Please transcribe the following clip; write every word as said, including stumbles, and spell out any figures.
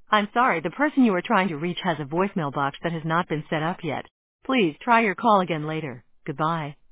I'm sorry, the person you are trying to reach has a voicemail box that has not been set up yet. Please try your call again later. Goodbye.